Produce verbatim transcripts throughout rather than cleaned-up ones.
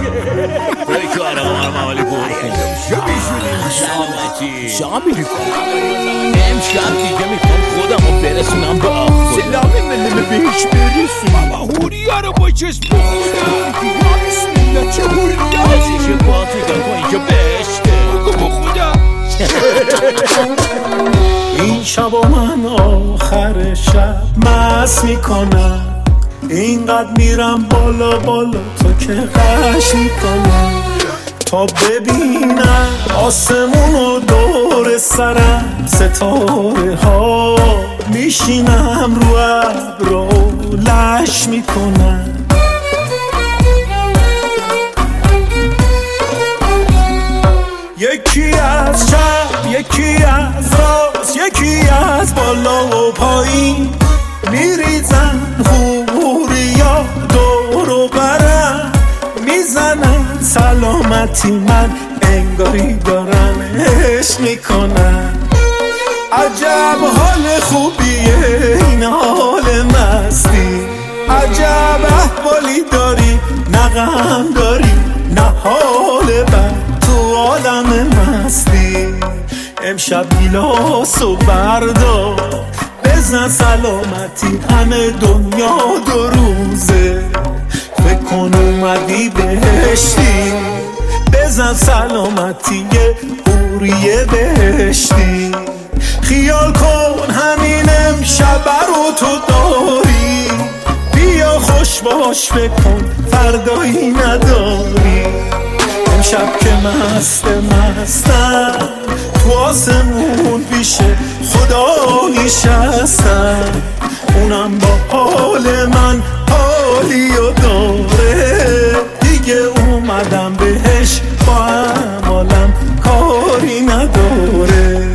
بکارم آرم عملی برکن سلامتی شامی امشب دیگه میخوام خودم رو برسونم به آخر سلامی منمه بهش برسون بابا هوریا رو با چشم بخودم یا بسم الله چه هوریا بازیش پاتو دکن اینجا بشته بگو بخودم این شب و من آخر شب مست میکنم اینقدر میرم بالا بالا تو که غش میکنم تا ببینم آسمون و دور سرم ستاره ها میشینم رو ابر و لش میکنم یکی از چپ یکی از راست یکی از بالا و پایین میریزن هوریا دور و برم میزنن سلامتی من انگاری دارم عشق میکنن عجب حال خوبیه این حال مستی عجب احوالی داری نه غم داری نه حال بد تو عالم مستی امشب گیلاس و بردار بزن سلامتی همه دنیا دو روزه فکر کن اومدی بهشتی بزن سلامتی یه حوریه بهشتی خیال کن همین امشب رو تو داری بیا خوش باش بکن فردایی نداری امشب که مست مستم تو آسمون پیش خدا نشستم اونم با حال من حالی و داره دیگه اومدم بهش با عمالم کاری نداره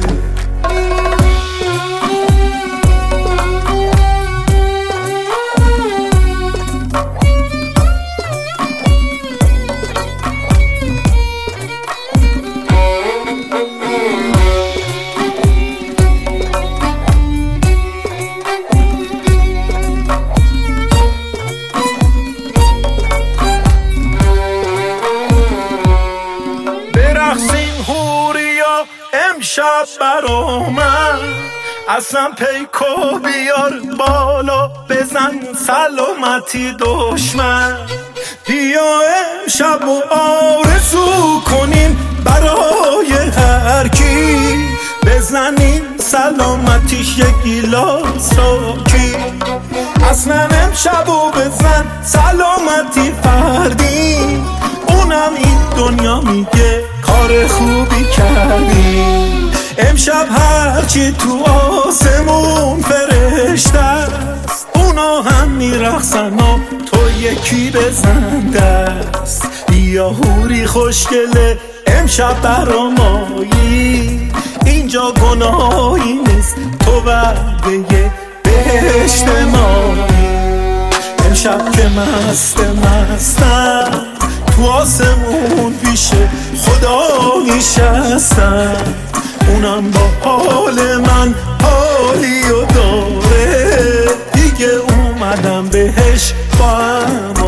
امشب برا من اصلا پیکو بیار بالا بزن سلامتی دشمن بیا امشب و آرزو کنیم برای هر کی بزنیم سلامتیش یک گیلاس ساکی اصلا امشب و بزن سلامتی فردی اونم این دنیا میگه کار خوبی کردی امشب هرچی تو آسمون فرشته است اونا هم میرقصن و تو یکی بزن دست بیا حوری خوشگله امشب برامایی اینجا گناهی نیست تو وعده بهشت مایی امشب که مست مستم تو آسمون پیش خدا نشستم اونم با حال من حالی و داره دیگه اومدم بهش با هم